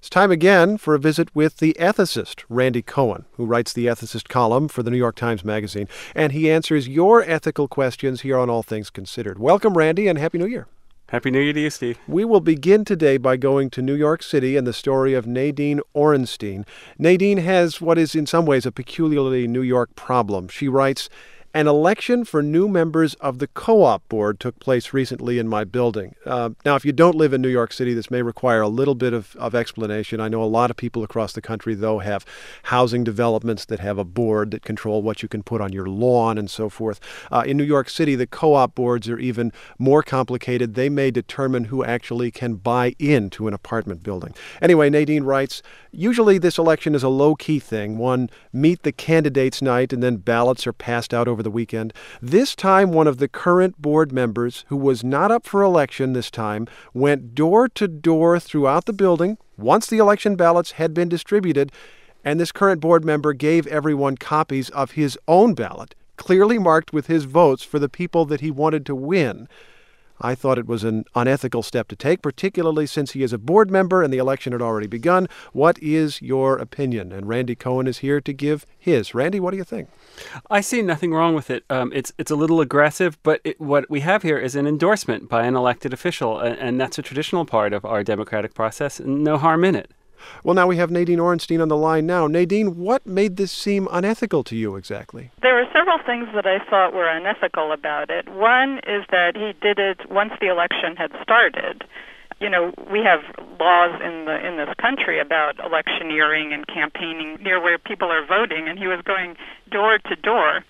It's time again for a visit with the ethicist, Randy Cohen, who writes the Ethicist column for the New York Times Magazine, and he answers your ethical questions here on All Things Considered. Welcome, Randy, and Happy New Year. Happy New Year to you, Steve. We will begin today by going to New York City and the story of Nadine Orenstein. Nadine has what is in some ways a peculiarly New York problem. She writes, "An election for new members of the co-op board took place recently in my building." Now, if you don't live in New York City, this may require a little bit of explanation. I know a lot of people across the country, though, have housing developments that have a board that control what you can put on your lawn and so forth. In New York City, the co-op boards are even more complicated. They may determine who actually can buy into an apartment building. Anyway, Nadine writes, "Usually this election is a low-key thing. One meet the candidates night and then ballots are passed out over the weekend. This time, one of the current board members, who was not up for election this time, went door to door throughout the building once the election ballots had been distributed, and this current board member gave everyone copies of his own ballot, clearly marked with his votes for the people that he wanted to win. I thought it was an unethical step to take, particularly since he is a board member and the election had already begun. What is your opinion?" And Randy Cohen is here to give his. Randy, what do you think? I see nothing wrong with it. It's a little aggressive, but what we have here is an endorsement by an elected official, and that's a traditional part of our democratic process, and no harm in it. Well, now we have Nadine Orenstein on the line now. Nadine, what made this seem unethical to you exactly? There were several things that I thought were unethical about it. One is that he did it once the election had started. You know, we have laws in this country about electioneering and campaigning near where people are voting, and he was going door to door.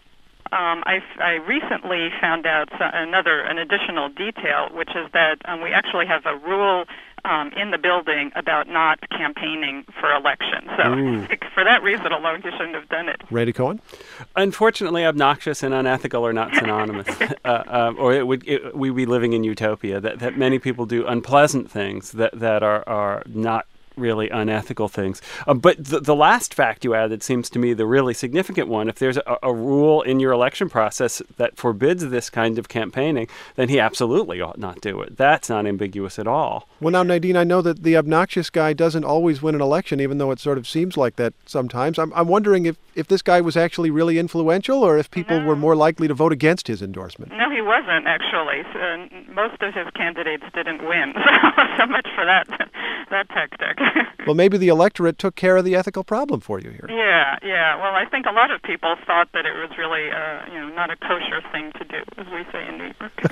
I recently found out an additional detail, which is that we actually have a rule in the building about not campaigning for elections. So for that reason alone, he shouldn't have done it. Randy Cohen? Unfortunately, obnoxious and unethical are not synonymous. Or we'd be living in utopia, that many people do unpleasant things that are not really unethical things. But the last fact you added seems to me the really significant one. If there's a rule in your election process that forbids this kind of campaigning, then he absolutely ought not do it. That's not ambiguous at all. Well, now, Nadine, I know that the obnoxious guy doesn't always win an election, even though it sort of seems like that sometimes. I'm wondering if this guy was actually really influential or if people were more likely to vote against his endorsement. No, he wasn't, actually. Most of his candidates didn't win. So much for that tactic. Well, maybe the electorate took care of the ethical problem for you here. Yeah. Well, I think a lot of people thought that it was really, not a kosher thing to do, as we say in New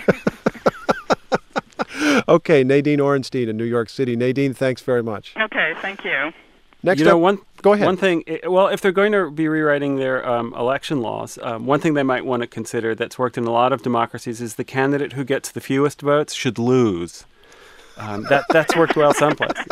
York. Okay, Nadine Orenstein in New York City. Nadine, thanks very much. Okay, thank you. Next up, go ahead. One thing, well, if they're going to be rewriting their election laws, one thing they might want to consider that's worked in a lot of democracies is the candidate who gets the fewest votes should lose. That's worked well some places.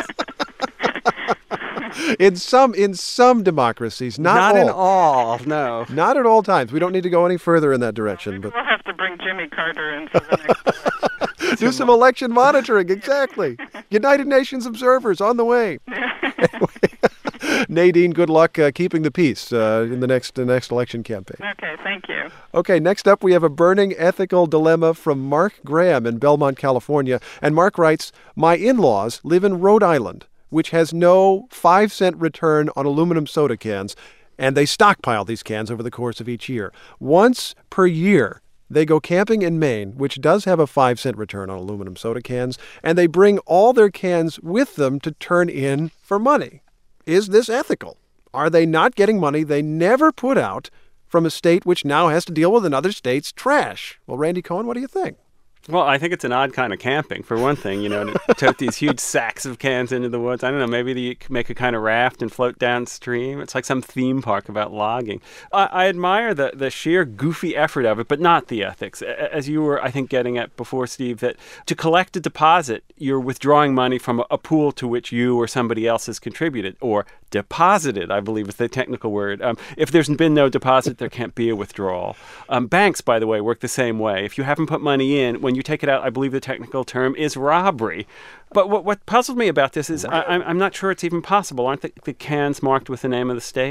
In some democracies, not all. in all, no. Not at all times. We don't need to go any further in that direction. We'll have to bring Jimmy Carter in for the next election. Do some election monitoring, exactly. United Nations observers on the way. Anyway, Nadine, good luck keeping the peace in the next election campaign. Okay, thank you. Okay, next up we have a burning ethical dilemma from Mark Graham in Belmont, California. And Mark writes, "My in-laws live in Rhode Island, which has no 5-cent return on aluminum soda cans, and they stockpile these cans over the course of each year. Once per year, they go camping in Maine, which does have a 5-cent return on aluminum soda cans, and they bring all their cans with them to turn in for money. Is this ethical? Are they not getting money they never put out from a state which now has to deal with another state's trash?" Well, Randy Cohen, what do you think? Well, I think it's an odd kind of camping, for one thing, to tote these huge sacks of cans into the woods. I don't know, maybe you make a kind of raft and float downstream. It's like some theme park about logging. I admire the sheer goofy effort of it, but not the ethics. As you were, I think, getting at before, Steve, that to collect a deposit, you're withdrawing money from a pool to which you or somebody else has contributed, or deposited, I believe is the technical word. If there's been no deposit, there can't be a withdrawal. Banks, by the way, work the same way. If you haven't put money in, when you take it out, I believe the technical term is robbery. But what puzzled me about this is I'm not sure it's even possible. Aren't the cans marked with the name of the state?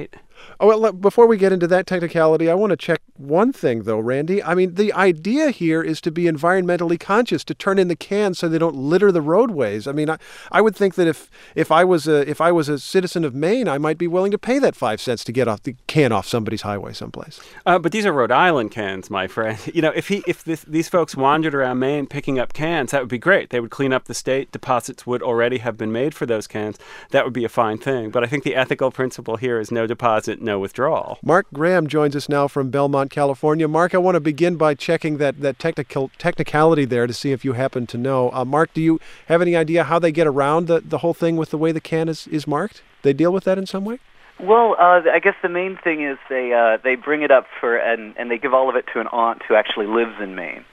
Oh, well, before we get into that technicality, I want to check one thing, though, Randy. I mean, the idea here is to be environmentally conscious, to turn in the cans so they don't litter the roadways. I mean, I would think that if I was a citizen of Maine, I might be willing to pay that 5 cents to get off the can off somebody's highway someplace. But these are Rhode Island cans, my friend. You know, if these folks wandered around Maine picking up cans, that would be great. They would clean up the state. Deposits would already have been made for those cans. That would be a fine thing. But I think the ethical principle here is no deposit, no withdrawal. Mark Graham joins us now from Belmont, California. Mark, I want to begin by checking that technicality there to see if you happen to know. Mark, do you have any idea how they get around the whole thing with the way the can is marked? They deal with that in some way? Well, I guess the main thing is they bring it up and they give all of it to an aunt who actually lives in Maine.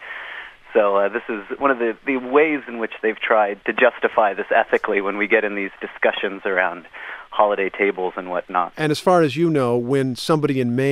So this is one of the ways in which they've tried to justify this ethically when we get in these discussions around holiday tables and whatnot. And as far as you know, when some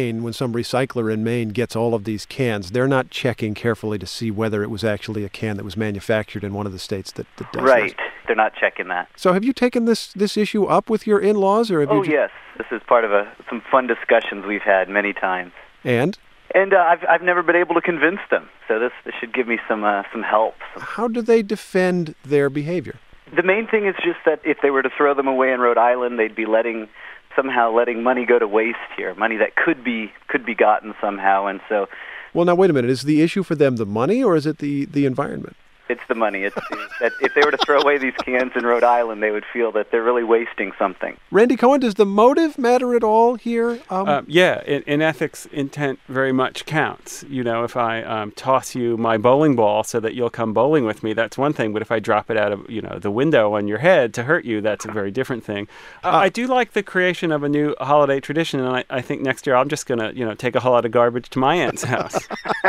recycler in Maine gets all of these cans, they're not checking carefully to see whether it was actually a can that was manufactured in one of the states that does Right. this. They're not checking that. So have you taken this issue up with your in-laws? Or have you yes. This is part of some fun discussions we've had many times. And I've never been able to convince them, so this should give me some help. How do they defend their behavior? The main thing is just that if they were to throw them away in Rhode Island, they'd be somehow letting money go to waste here, money that could be gotten somehow, and so. Well, now wait a minute. Is the issue for them the money, or is it the environment? It's the money. It's that if they were to throw away these cans in Rhode Island, they would feel that they're really wasting something. Randy Cohen, does the motive matter at all here? Yeah, in ethics, intent very much counts. You know, if I toss you my bowling ball so that you'll come bowling with me, that's one thing. But if I drop it out of the window on your head to hurt you, that's a very different thing. I do like the creation of a new holiday tradition, and I think next year I'm just going to take a whole lot of garbage to my aunt's house.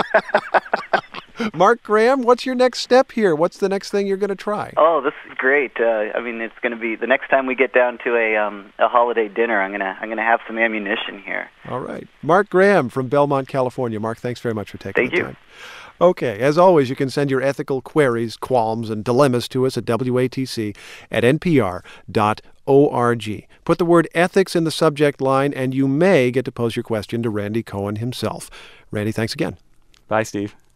Mark Graham, what's your next step here? What's the next thing you're going to try? Oh, this is great. It's going to be the next time we get down to a holiday dinner. I'm gonna have some ammunition here. All right, Mark Graham from Belmont, California. Mark, thanks very much for taking the time. Thank you. Okay, as always, you can send your ethical queries, qualms, and dilemmas to us at WATC at npr.org. Put the word ethics in the subject line, and you may get to pose your question to Randy Cohen himself. Randy, thanks again. Bye, Steve.